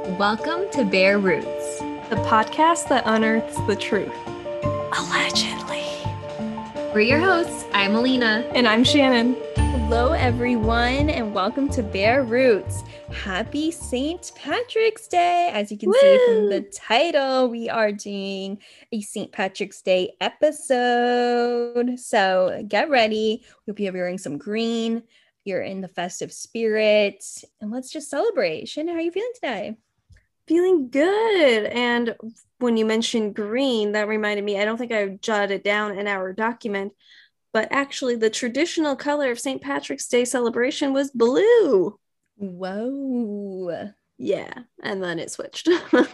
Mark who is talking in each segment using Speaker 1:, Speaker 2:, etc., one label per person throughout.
Speaker 1: Welcome to Bare Roots.
Speaker 2: The podcast that unearths the truth.
Speaker 1: Allegedly. We're your hosts. I'm Alina.
Speaker 2: And I'm Shannon.
Speaker 3: Hello, everyone, and welcome to Bare Roots. Happy St. Patrick's Day. As you can see from the title, we are doing a St. Patrick's Day episode. So get ready. We'll be wearing some green. You're in the festive spirit. And let's just celebrate. Shannon, how are you feeling today?
Speaker 2: Feeling good. And when you mentioned green, that reminded me, I don't think I jotted it down in our document, but actually the traditional color of St. Patrick's Day celebration was blue.
Speaker 3: Whoa.
Speaker 2: Yeah. And then it switched.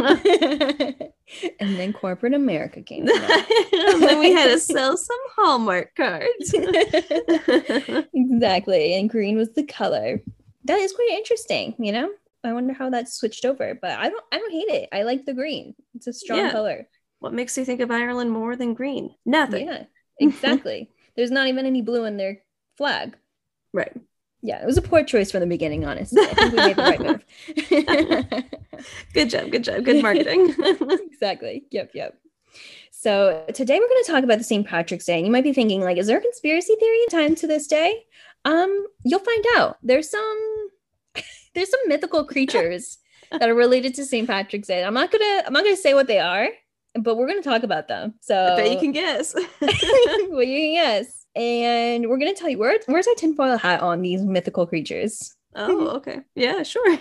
Speaker 3: And then corporate America came.
Speaker 2: And then we had to sell some Hallmark cards.
Speaker 3: Exactly. And green was the color. That is quite interesting, you know? I wonder how that switched over, but I don't hate it. I like the green. It's a strong color.
Speaker 2: What makes you think of Ireland more than green? Nothing.
Speaker 3: Yeah, exactly. There's not even any blue in their flag.
Speaker 2: Right.
Speaker 3: Yeah, it was a poor choice from the beginning, honestly. I think we made the right move.
Speaker 2: Good job. Good marketing.
Speaker 3: Exactly. Yep. So today we're going to talk about the St. Patrick's Day. And you might be thinking, like, is there a conspiracy theory tied to this day? You'll find out. There's some mythical creatures that are related to St. Patrick's Day. I'm not gonna say what they are, but we're gonna talk about them. So
Speaker 2: I bet you can guess.
Speaker 3: Well, you can guess. And we're gonna tell you where's our tinfoil hat on these mythical creatures.
Speaker 2: Oh, okay. Yeah, sure.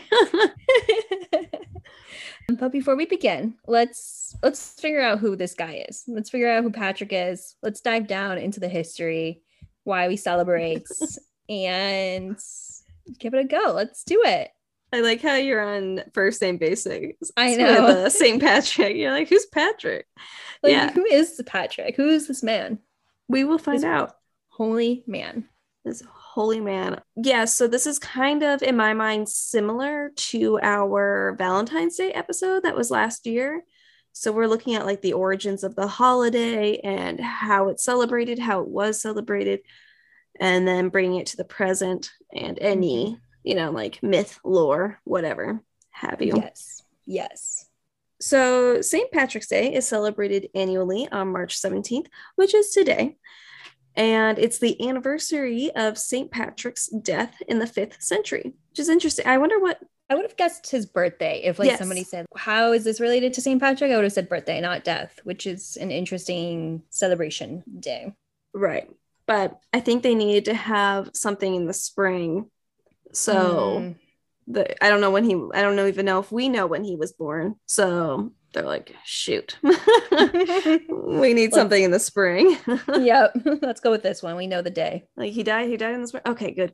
Speaker 3: But before we begin, let's figure out who this guy is. Let's figure out who Patrick is. Let's dive down into the history, why we celebrate, and give it a go. Let's do it.
Speaker 2: I like how you're on first name basics.
Speaker 3: I know.
Speaker 2: With St. Patrick. You're like, who's Patrick?
Speaker 3: Like, yeah. Who is Patrick? Who is this man?
Speaker 2: We will find out.
Speaker 3: Holy man.
Speaker 2: This holy man. Yeah, so this is kind of, in my mind, similar to our Valentine's Day episode that was last year. So we're looking at like the origins of the holiday and how it's celebrated, how it was celebrated, and then bringing it to the present and any, like myth, lore, whatever have you.
Speaker 3: Yes.
Speaker 2: So St. Patrick's Day is celebrated annually on March 17th, which is today. And it's the anniversary of St. Patrick's death in the 5th century, which is interesting. I wonder what...
Speaker 3: I would have guessed his birthday if somebody said, how is this related to St. Patrick? I would have said birthday, not death, which is an interesting celebration day.
Speaker 2: Right. But I think they needed to have something in the spring. So I don't even know if we know when he was born. So they're like, shoot, we need something in the spring.
Speaker 3: Yep. Let's go with this one. We know the day.
Speaker 2: Like he died in the spring. Okay, good.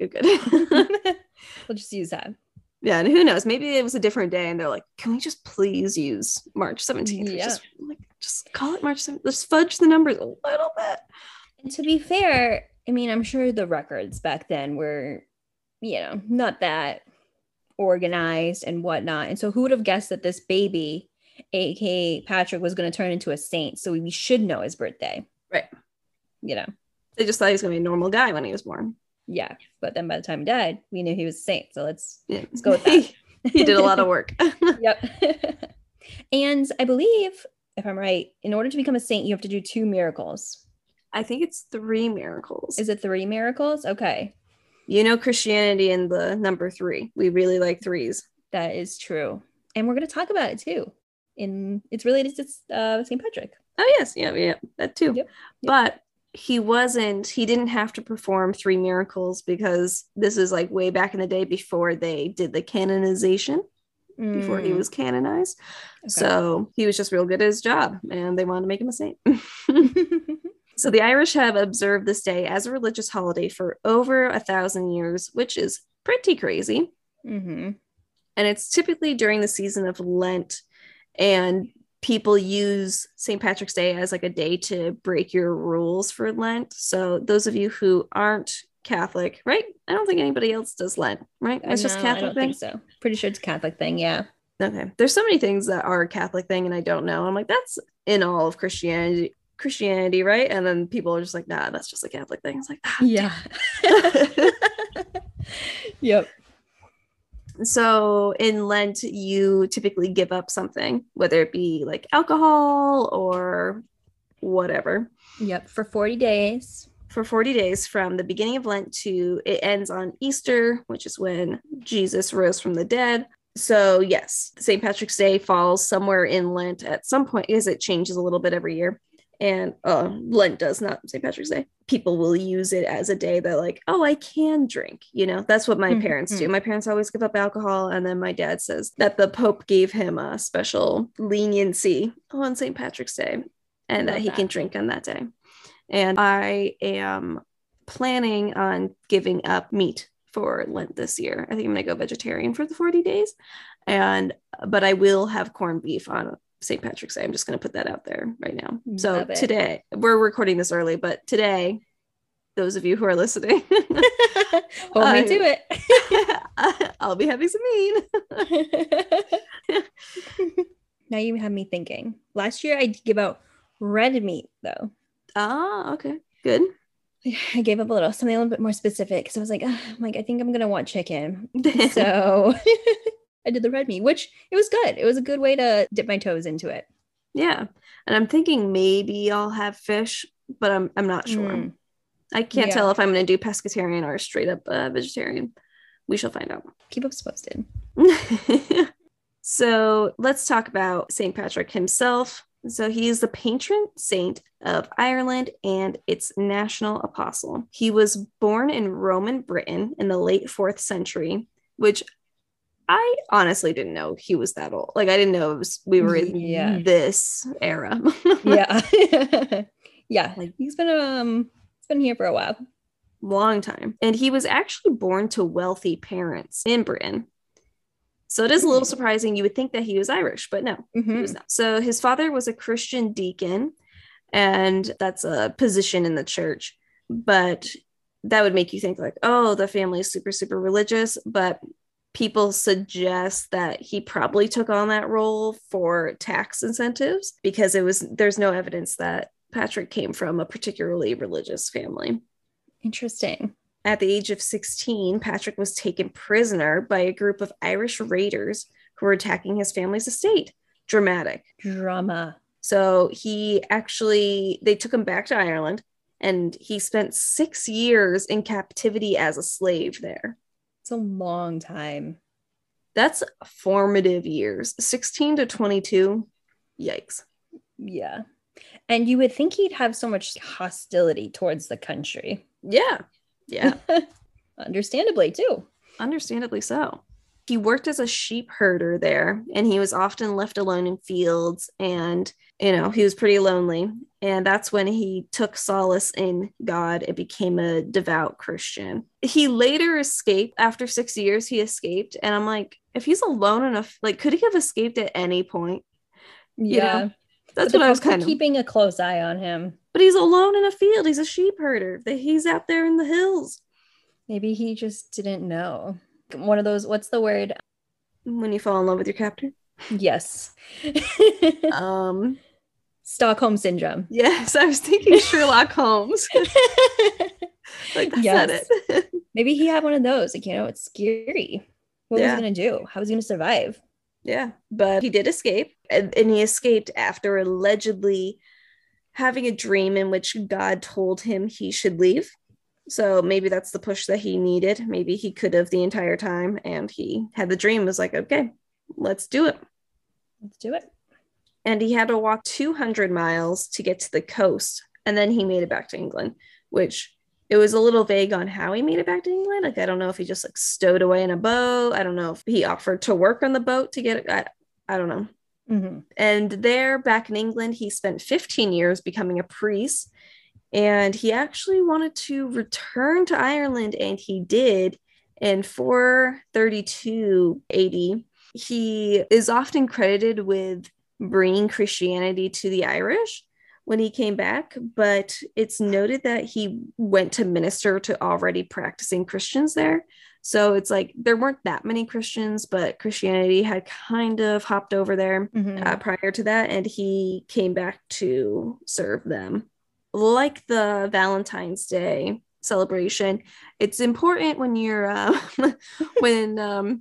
Speaker 3: We'll just use that.
Speaker 2: Yeah. And who knows? Maybe it was a different day and they're like, can we just please use March 17th?
Speaker 3: Yeah.
Speaker 2: Just call it March 17th. Let's fudge the numbers a little bit.
Speaker 3: And to be fair, I mean, I'm sure the records back then were, not that organized and whatnot. And so who would have guessed that this baby, aka Patrick, was going to turn into a saint? So we should know his birthday.
Speaker 2: Right.
Speaker 3: They
Speaker 2: just thought he was going to be a normal guy when he was born.
Speaker 3: Yeah. But then by the time he died, we knew he was a saint. So let's go with that.
Speaker 2: He did a lot of work.
Speaker 3: Yep. And I believe, if I'm right, in order to become a saint, you have to do 2 miracles.
Speaker 2: I think it's 3 miracles.
Speaker 3: Is it 3 miracles? Okay.
Speaker 2: Christianity and the number 3. We really like 3s.
Speaker 3: That is true. And we're going to talk about it too. It's related to St. Patrick.
Speaker 2: Oh, yes. Yeah. That too. Yep. But he didn't have to perform 3 miracles because this is like way back in the day before they did the canonization, before he was canonized. Okay. So he was just real good at his job and they wanted to make him a saint. So the Irish have observed this day as a religious holiday for over 1,000 years, which is pretty crazy.
Speaker 3: Mm-hmm.
Speaker 2: And it's typically during the season of Lent, and people use St. Patrick's Day as like a day to break your rules for Lent. So those of you who aren't Catholic, right? I don't think anybody else does Lent, right? It's just Catholic.
Speaker 3: I don't think so. Pretty sure it's a Catholic thing, yeah.
Speaker 2: Okay. There's so many things that are a Catholic thing and I don't know. I'm like, that's in all of Christianity, right? And then people are just like, nah, that's just a Catholic thing. It's like,
Speaker 3: yeah. Yep.
Speaker 2: So in Lent, you typically give up something, whether it be like alcohol or whatever.
Speaker 3: Yep, for 40 days.
Speaker 2: For 40 days from the beginning of Lent to it ends on Easter, which is when Jesus rose from the dead. So yes, St. Patrick's Day falls somewhere in Lent at some point because it changes a little bit every year. And Lent does, not St. Patrick's Day. People will use it as a day that like, oh, I can drink. You know, that's what my parents do. My parents always give up alcohol. And then my dad says that the Pope gave him a special leniency on St. Patrick's Day and that he can drink on that day. And I am planning on giving up meat for Lent this year. I think I'm going to go vegetarian for the 40 days. But I will have corned beef on St. Patrick's Day. I'm just going to put that out there right now. So today, we're recording this early, but today, those of you who are listening,
Speaker 3: hold me to it.
Speaker 2: I'll be having some meat.
Speaker 3: Now you have me thinking. Last year, I give out red meat, though.
Speaker 2: Ah, okay. Good.
Speaker 3: I gave up something a little bit more specific because I was like, I think I'm going to want chicken. So I did the red meat, which it was good. It was a good way to dip my toes into it.
Speaker 2: Yeah. And I'm thinking maybe I'll have fish, but I'm not sure. I can't tell if I'm going to do pescatarian or straight up vegetarian. We shall find out.
Speaker 3: Keep us posted.
Speaker 2: So let's talk about St. Patrick himself. So he is the patron saint of Ireland and its national apostle. He was born in Roman Britain in the late 4th century, which I honestly didn't know he was that old. Like I didn't know we were in this era.
Speaker 3: Yeah. Like he's been here for a while.
Speaker 2: Long time. And he was actually born to wealthy parents in Britain. So it is a little surprising. You would think that he was Irish, but no, he was not. So his father was a Christian deacon, and that's a position in the church. But that would make you think like, oh, the family is super, super religious. But people suggest that he probably took on that role for tax incentives because there's no evidence that Patrick came from a particularly religious family.
Speaker 3: Interesting.
Speaker 2: At the age of 16, Patrick was taken prisoner by a group of Irish raiders who were attacking his family's estate. Dramatic.
Speaker 3: Drama.
Speaker 2: So they took him back to Ireland, and he spent 6 years in captivity as a slave there.
Speaker 3: It's a long time.
Speaker 2: That's formative years. 16 to 22. Yikes.
Speaker 3: Yeah. And you would think he'd have so much hostility towards the country.
Speaker 2: Yeah. Yeah.
Speaker 3: Understandably, too.
Speaker 2: Understandably so. He worked as a sheep herder there, and he was often left alone in fields, and, he was pretty lonely. And that's when he took solace in God and became a devout Christian. He later escaped. After 6 years, he escaped. And I'm like, if he's alone enough, like, could he have escaped at any point?
Speaker 3: Yeah.
Speaker 2: That's what I was kind of
Speaker 3: keeping a close eye on him.
Speaker 2: But he's alone in a field. He's a sheep herder. He's out there in the hills.
Speaker 3: Maybe he just didn't know. One of those, what's the word?
Speaker 2: When you fall in love with your captor?
Speaker 3: Yes. Stockholm syndrome.
Speaker 2: Yes, I was thinking Sherlock Holmes. Like, that's it.
Speaker 3: Maybe he had one of those. Like, it's scary. What was he going to do? How was he going to survive?
Speaker 2: Yeah, but he did escape. And he escaped after allegedly having a dream in which God told him he should leave. So maybe that's the push that he needed. Maybe he could have the entire time, and he had the dream, was like, okay, let's do it.
Speaker 3: Let's do it.
Speaker 2: And he had to walk 200 miles to get to the coast. And then he made it back to England, which it was a little vague on how he made it back to England. Like, I don't know if he just like stowed away in a boat. I don't know if he offered to work on the boat to get it. I don't know.
Speaker 3: Mm-hmm. And
Speaker 2: there, back in England, he spent 15 years becoming a priest. And he actually wanted to return to Ireland, and he did in 432 AD. He is often credited with bringing Christianity to the Irish when he came back, but it's noted that he went to minister to already practicing Christians there. So it's like there weren't that many Christians, but Christianity had kind of hopped over there prior to that, and he came back to serve them. Like the Valentine's Day celebration, it's important when you're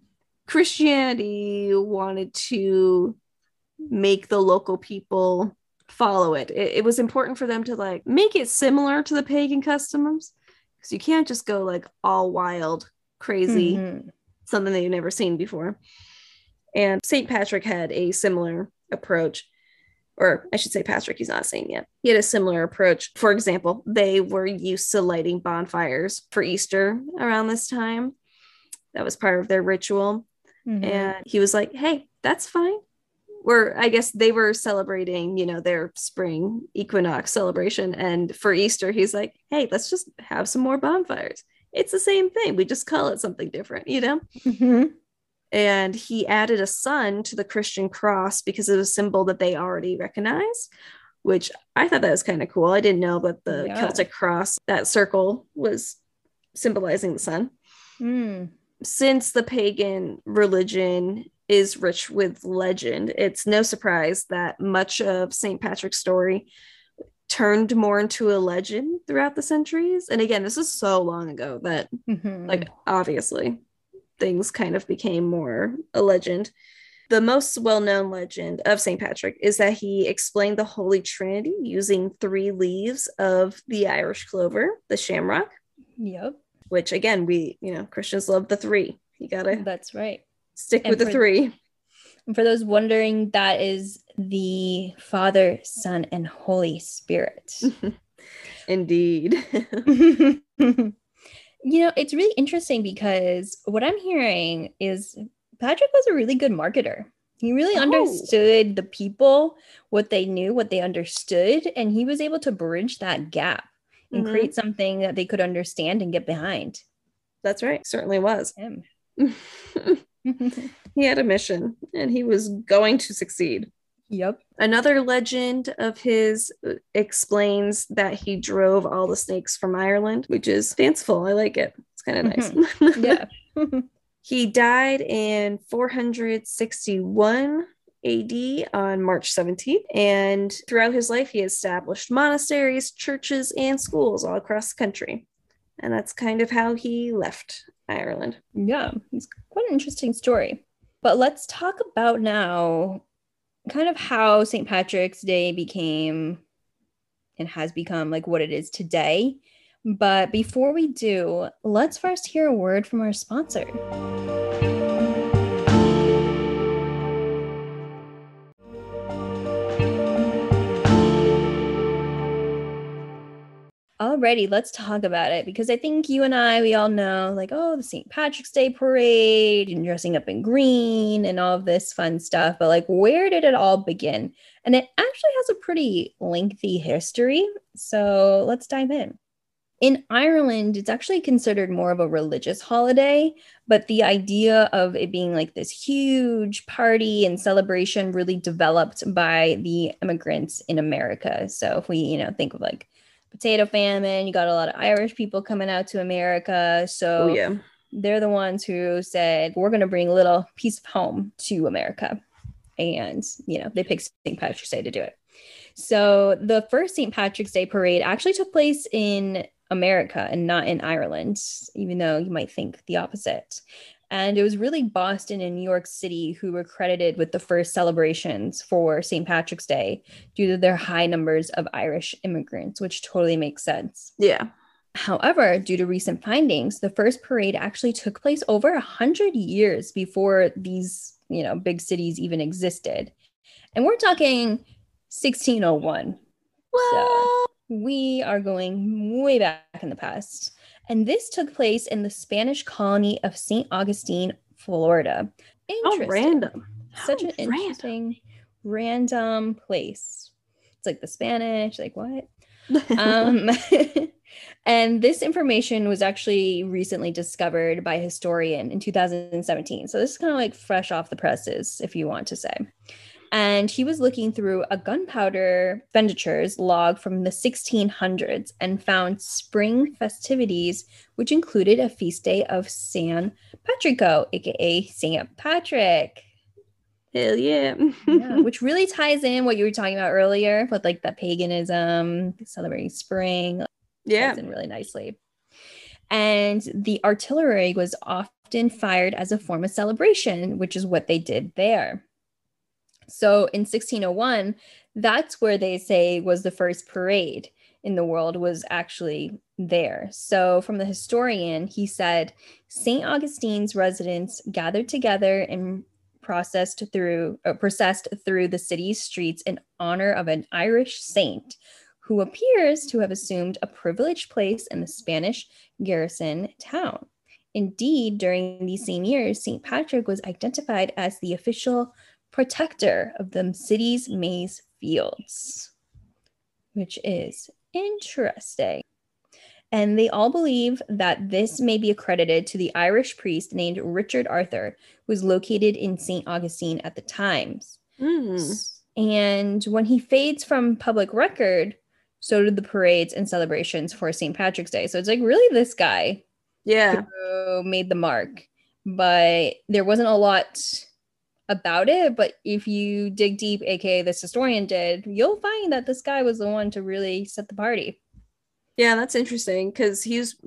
Speaker 2: Christianity wanted to make the local people follow it. It was important for them to like make it similar to the pagan customs, because you can't just go like all wild, crazy, something that you've never seen before. And St. Patrick had a similar approach, or I should say Patrick, he's not a saint yet. He had a similar approach. For example, they were used to lighting bonfires for Easter around this time. That was part of their ritual. And he was like, hey, that's fine. Or I guess they were celebrating, their spring equinox celebration. And for Easter, he's like, hey, let's just have some more bonfires. It's the same thing. We just call it something different, And he added a sun to the Christian cross because it was a symbol that they already recognized, which I thought that was kind of cool. I didn't know that the Celtic cross, that circle, was symbolizing the sun. Since the pagan religion is rich with legend, it's no surprise that much of St. Patrick's story turned more into a legend throughout the centuries. And again, this is so long ago that like obviously things kind of became more a legend. The most well-known legend of St. Patrick is that he explained the Holy Trinity using 3 leaves of the Irish clover, the shamrock. Which again, we, Christians love the 3. You gotta
Speaker 3: that's right.
Speaker 2: Stick with the 3.
Speaker 3: And for those wondering, that is the Father, Son, and Holy Spirit.
Speaker 2: Indeed.
Speaker 3: It's really interesting because what I'm hearing is Patrick was a really good marketer. He really understood the people, what they knew, what they understood, and he was able to bridge that gap and create something that they could understand and get behind.
Speaker 2: That's right. Certainly was.
Speaker 3: Him.
Speaker 2: He had a mission and he was going to succeed.
Speaker 3: Yep.
Speaker 2: Another legend of his explains that he drove all the snakes from Ireland, which is fanciful. I like it. It's kind of nice.
Speaker 3: Yeah.
Speaker 2: He died in 461 AD on March 17th. And throughout his life, he established monasteries, churches, and schools all across the country. And that's kind of how he left Ireland.
Speaker 3: Yeah, it's quite an interesting story. But let's talk about now kind of how St. Patrick's Day became and has become like what it is today. But before we do, let's first hear a word from our sponsor. Alrighty, let's talk about it, because I think you and I, we all know like, the St. Patrick's Day parade and dressing up in green and all of this fun stuff. But like, where did it all begin? And it actually has a pretty lengthy history. So let's dive in. In Ireland, it's actually considered more of a religious holiday, but the idea of it being like this huge party and celebration really developed by the immigrants in America. So if we, think of like potato famine, you got a lot of Irish people coming out to America. So they're the ones who said, we're going to bring a little piece of home to America. And, they picked St. Patrick's Day to do it. So the first St. Patrick's Day parade actually took place in America and not in Ireland, even though you might think the opposite. And it was really Boston and New York City who were credited with the first celebrations for St. Patrick's Day due to their high numbers of Irish immigrants, which totally makes sense.
Speaker 2: Yeah.
Speaker 3: However, due to recent findings, the first parade actually took place over 100 years before these, big cities even existed. And we're talking 1601.
Speaker 2: What?
Speaker 3: So we are going way back in the past. And this took place in the Spanish colony of St. Augustine, Florida.
Speaker 2: How random.
Speaker 3: Such an interesting, random place. It's like the Spanish, like what? And this information was actually recently discovered by a historian in 2017. So this is kind of like fresh off the presses, if you want to say. And he was looking through a gunpowder expenditures log from the 1600s and found spring festivities, which included a feast day of San Patrico, aka St. Patrick.
Speaker 2: Hell yeah.
Speaker 3: Which really ties in what you were talking about earlier with like the paganism, celebrating spring.
Speaker 2: Yeah.
Speaker 3: Ties in really nicely. And the artillery was often often fired as a form of celebration, which is what they did there. So in 1601, that's where they say was the first parade in the world, was actually there. So from the historian, he said, St. Augustine's residents gathered together and processed through the city's streets in honor of an Irish saint who appears to have assumed a privileged place in the Spanish garrison town. Indeed, during these same years, St. Patrick was identified as the official protector of the city's maize fields, which is interesting. And they all believe that this may be accredited to the Irish priest named Richard Arthur, who was located in St. Augustine at the time. And when he fades from public record, so did the parades and celebrations for St. Patrick's Day. So it's like really this guy who made the mark. But there wasn't a lot about it. But if you dig deep, aka this historian did, you'll find that this guy was the one to really set the party.
Speaker 2: Yeah, that's interesting because he's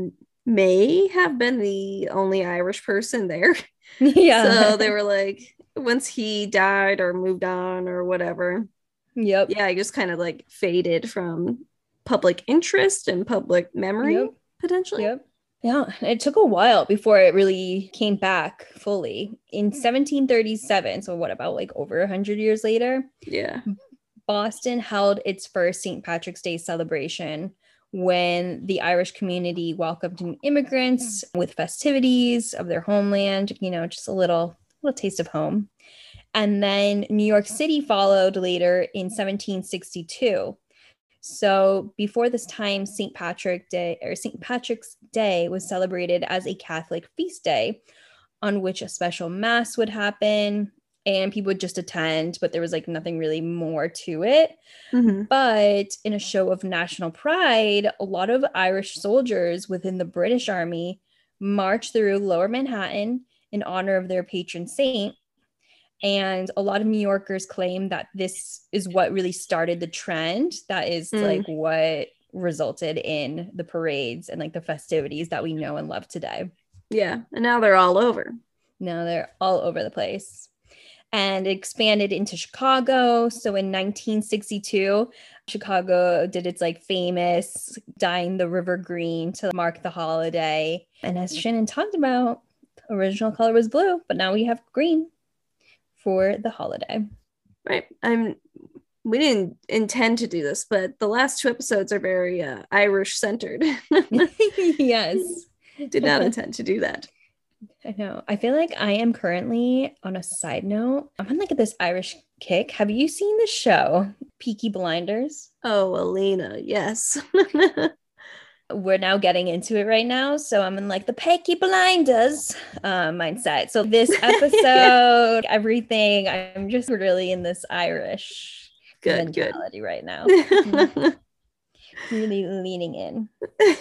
Speaker 2: may have been the only Irish person there.
Speaker 3: Yeah.
Speaker 2: So they were like, once he died or moved on or whatever.
Speaker 3: Yep.
Speaker 2: Yeah, he just kind of like faded from public interest and public memory, potentially.
Speaker 3: Yep. Yeah, it took a while before it really came back fully. In 1737, so what, about like over 100 years later?
Speaker 2: Yeah.
Speaker 3: Boston held its first St. Patrick's Day celebration when the Irish community welcomed new immigrants with festivities of their homeland, you know, just a little taste of home. And then New York City followed later in 1762. So before this time, St. Patrick's Day was celebrated as a Catholic feast day on which a special mass would happen and people would just attend, but there was like nothing really more to it.
Speaker 2: Mm-hmm.
Speaker 3: But in a show of national pride, a lot of Irish soldiers within the British Army marched through Lower Manhattan in honor of their patron saint. And a lot of New Yorkers claim that this is what really started the trend. That is like what resulted in the parades and like the festivities that we know and love today.
Speaker 2: Yeah. And now they're all over.
Speaker 3: Now they're all over the place. And it expanded into Chicago. So in 1962, Chicago did its like famous dyeing the river green to mark the holiday. And as Shannon talked about, the original color was blue, but now we have green for the holiday.
Speaker 2: Right. We didn't intend to do this, but the last two episodes are very Irish centered.
Speaker 3: Yes.
Speaker 2: Did not intend to do that.
Speaker 3: I know. I feel like I am currently, on a side note, I'm on like this Irish kick. Have you seen the show Peaky Blinders?
Speaker 2: Oh, Alina, yes.
Speaker 3: We're now getting into it right now. So I'm in like the Peaky Blinders mindset. So this episode, everything, I'm just really in this Irish mentality right now. Really leaning in.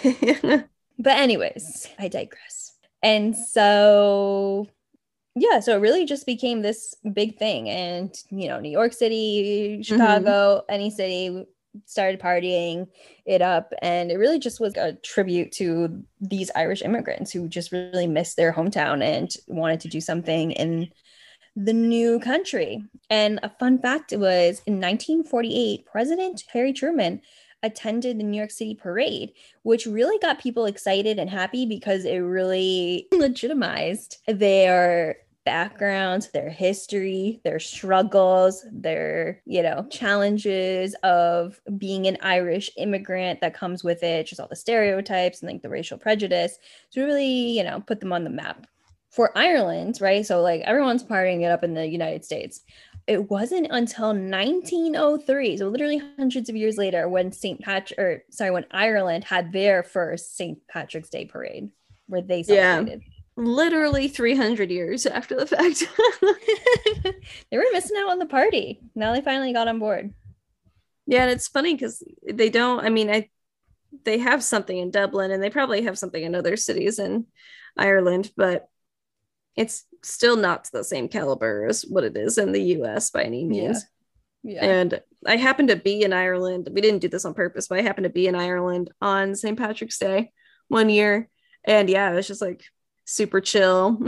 Speaker 3: But anyways, I digress. And so, yeah, so it really just became this big thing. And, you know, New York City, Chicago, any city started partying it up. And it really just was a tribute to these Irish immigrants who just really missed their hometown and wanted to do something in the new country. And a fun fact was in 1948, President Harry Truman attended the New York City parade, which really got people excited and happy because it really legitimized their backgrounds, their history, their struggles, their, you know, challenges of being an Irish immigrant that comes with it, just all the stereotypes and like the racial prejudice, to really, you know, put them on the map. For Ireland, right? So like everyone's partying it up in the United States. It wasn't until 1903, so literally hundreds of years later, when when Ireland had their first St. Patrick's Day parade, where they celebrated.
Speaker 2: Yeah, literally 300 years after the fact.
Speaker 3: They were missing out on the party. Now they finally got on board.
Speaker 2: Yeah, and it's funny because they don't. I mean, they have something in Dublin, and they probably have something in other cities in Ireland, but it's still not to the same caliber as what it is in the US by any means. Yeah. And I happened to be in Ireland. We didn't do this on purpose, but I happened to be in Ireland on St. Patrick's Day one year. And yeah, it was just like super chill.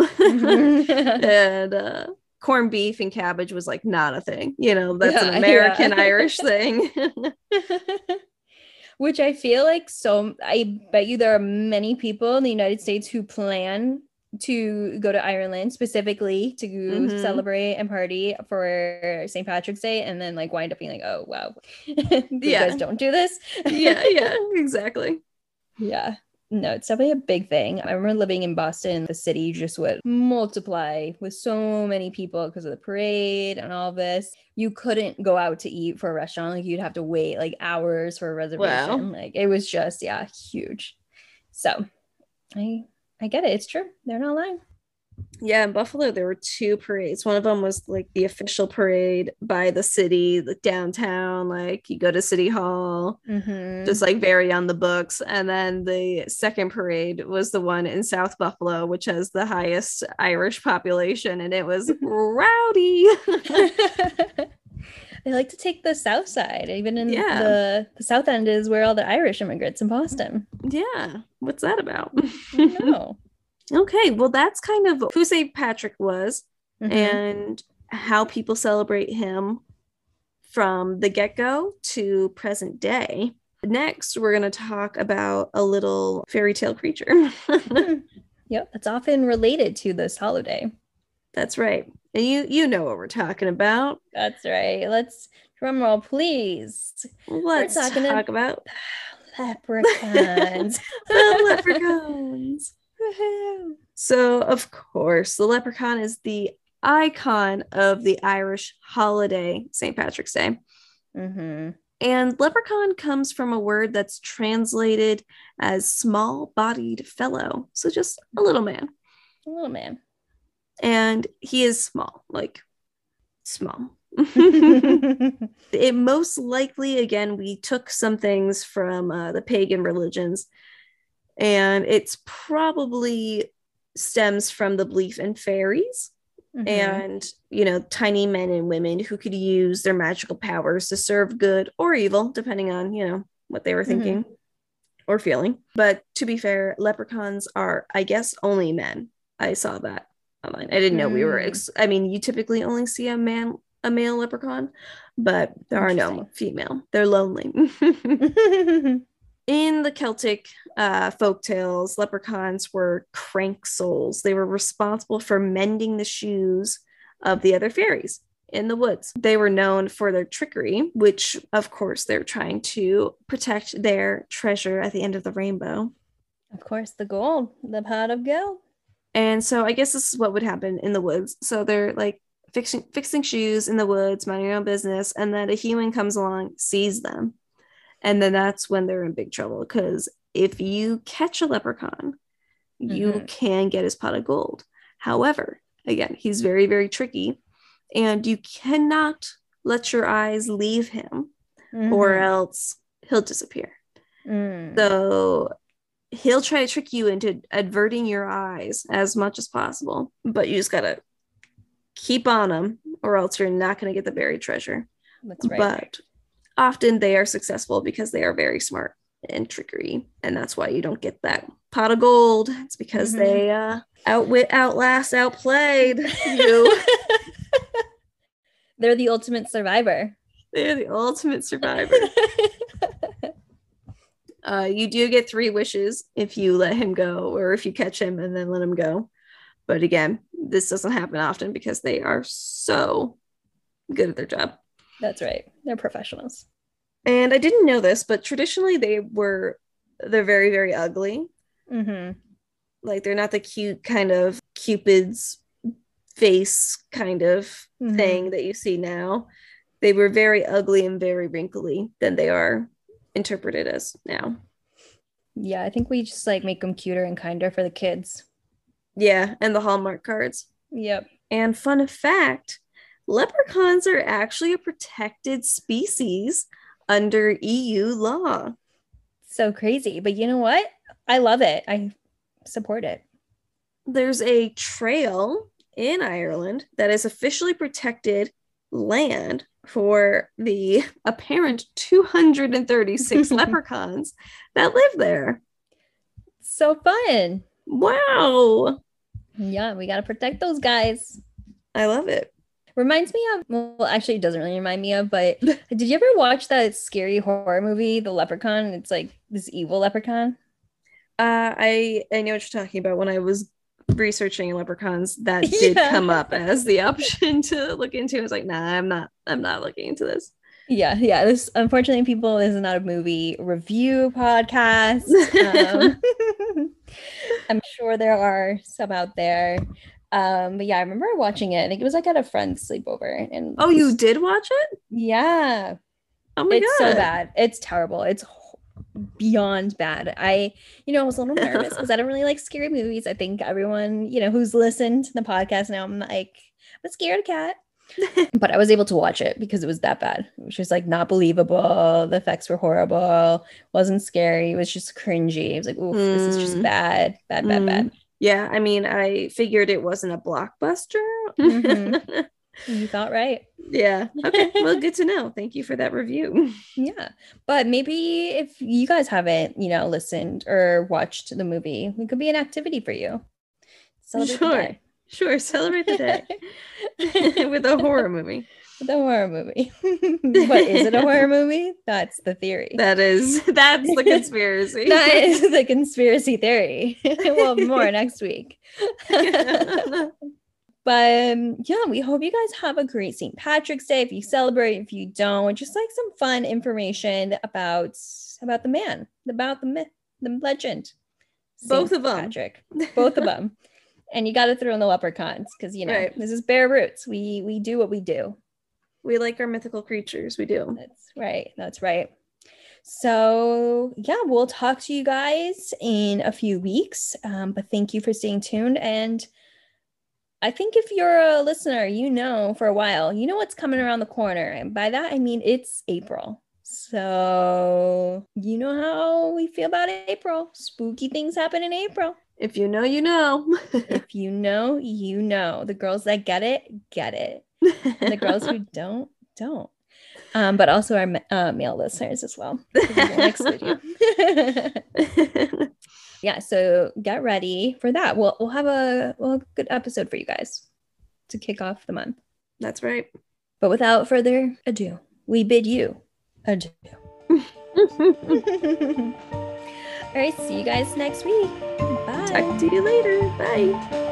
Speaker 2: And corned beef and cabbage was like not a thing. That's an American Irish thing.
Speaker 3: Which I feel like, so I bet you there are many people in the United States who plan to go to Ireland specifically to celebrate and party for St. Patrick's Day, and then like wind up being like, oh wow, you guys don't do this.
Speaker 2: yeah, exactly.
Speaker 3: Yeah, no, it's definitely a big thing. I remember living in Boston. The city just would multiply with so many people because of the parade and all this. You couldn't go out to eat for a restaurant. Like you'd have to wait like hours for a reservation. Wow. Like it was just, huge. So I get it. It's true. They're not lying.
Speaker 2: Yeah, in Buffalo, there were 2 parades. One of them was like the official parade by the city, like downtown, like you go to City Hall, just like very on the books. And then the second parade was the one in South Buffalo, which has the highest Irish population, and it was rowdy.
Speaker 3: They like to take the south side. Even in the south end is where all the Irish immigrants in Boston.
Speaker 2: Yeah. What's that about?
Speaker 3: I don't know.
Speaker 2: Okay, well, that's kind of who St. Patrick was and how people celebrate him from the get-go to present day. Next, we're going to talk about a little fairy tale creature.
Speaker 3: Yep, that's often related to this holiday.
Speaker 2: That's right. And you know what we're talking about.
Speaker 3: That's right. Let's drum roll, please.
Speaker 2: Let's talk about
Speaker 3: leprechauns.
Speaker 2: The leprechauns. So, of course, the leprechaun is the icon of the Irish holiday, St. Patrick's Day. And leprechaun comes from a word that's translated as small-bodied fellow. So just a little man.
Speaker 3: A little man.
Speaker 2: And he is small, like small. It most likely, again, we took some things from the pagan religions, and it's probably stems from the belief in fairies and, tiny men and women who could use their magical powers to serve good or evil, depending on, what they were thinking or feeling. But to be fair, leprechauns are, I guess, only men. I saw that online. I didn't know we were, you typically only see a male leprechaun, but there are no female. They're lonely. In the Celtic folk tales, leprechauns were crank souls. They were responsible for mending the shoes of the other fairies in the woods. They were known for their trickery, which, of course, they're trying to protect their treasure at the end of the rainbow.
Speaker 3: Of course, the gold, the pot of gold.
Speaker 2: And so I guess this is what would happen in the woods. So they're like fixing shoes in the woods, minding their own business, and then a human comes along, sees them. And then that's when they're in big trouble, because if you catch a leprechaun, you can get his pot of gold. However, again, he's very, very tricky, and you cannot let your eyes leave him or else he'll disappear. So he'll try to trick you into averting your eyes as much as possible, but you just gotta keep on him or else you're not going to get the buried treasure.
Speaker 3: That's right.
Speaker 2: But often they are successful because they are very smart and trickery, and that's why you don't get that pot of gold. It's because they outplayed you.
Speaker 3: They're the ultimate survivor.
Speaker 2: They're the ultimate survivor. You do get 3 wishes if you let him go, or if you catch him and then let him go. But again, this doesn't happen often because they are so good at their job.
Speaker 3: That's right. They're professionals.
Speaker 2: And I didn't know this, but traditionally they're very, very ugly. Like they're not the cute kind of Cupid's face kind of thing that you see now. They were very ugly and very wrinkly than they are interpreted as now.
Speaker 3: Yeah, I think we just like make them cuter and kinder for the kids.
Speaker 2: Yeah, and the Hallmark cards.
Speaker 3: Yep.
Speaker 2: And fun fact, leprechauns are actually a protected species under EU law.
Speaker 3: So crazy. But you know what? I love it. I support it.
Speaker 2: There's a trail in Ireland that is officially protected land for the apparent 236 leprechauns that live there.
Speaker 3: So fun.
Speaker 2: Wow.
Speaker 3: Yeah, we got to protect those guys.
Speaker 2: I love it.
Speaker 3: Reminds me of, well, actually, it doesn't really remind me of, but did you ever watch that scary horror movie, The Leprechaun? It's like this evil leprechaun.
Speaker 2: I know what you're talking about. When I was researching leprechauns, that did come up as the option to look into. I was like, nah, I'm not looking into this.
Speaker 3: Yeah. This, unfortunately, people, this is not a movie review podcast. I'm sure there are some out there. But yeah, I remember watching it. I think it was like at a friend's sleepover. And
Speaker 2: oh, you did watch it?
Speaker 3: Yeah.
Speaker 2: Oh my God.
Speaker 3: It's so bad. It's terrible. It's beyond bad. I was a little nervous because I don't really like scary movies. I think everyone, who's listened to the podcast now, I'm like, I'm a scared cat. But I was able to watch it because it was that bad. It was just like not believable. The effects were horrible. Wasn't scary. It was just cringy. It was like, oof, this is just bad.
Speaker 2: Yeah, I mean, I figured it wasn't a blockbuster.
Speaker 3: Mm-hmm. You thought right.
Speaker 2: Yeah. Okay. Well, good to know. Thank you for that review.
Speaker 3: Yeah. But maybe if you guys haven't, listened or watched the movie, it could be an activity for you.
Speaker 2: Sure. Celebrate the day with a horror movie.
Speaker 3: But is it a horror movie? That's the theory.
Speaker 2: That's the conspiracy.
Speaker 3: That is the conspiracy theory. Well, more next week. But yeah, we hope you guys have a great St. Patrick's Day. If you celebrate, if you don't, just like some fun information about the man, about the myth, the legend.
Speaker 2: Both of them.
Speaker 3: Patrick. Both of them. And you got to throw in the leprechauns because, right. This is Bear Roots. We do what we do.
Speaker 2: We like our mythical creatures. We do.
Speaker 3: That's right. So yeah, we'll talk to you guys in a few weeks. But thank you for staying tuned. And I think if you're a listener, for a while, what's coming around the corner. And by that, I mean, it's April. So you know how we feel about April. Spooky things happen in April.
Speaker 2: If you know, you know.
Speaker 3: If you know, you know. The girls that get it, get it. And the girls who don't. But also our male listeners as well. Yeah, so get ready for that. We'll have a good episode for you guys to kick off the month.
Speaker 2: That's right.
Speaker 3: But without further ado, we bid you adieu. All right, see you guys next week. Bye.
Speaker 2: Talk to you later. Bye.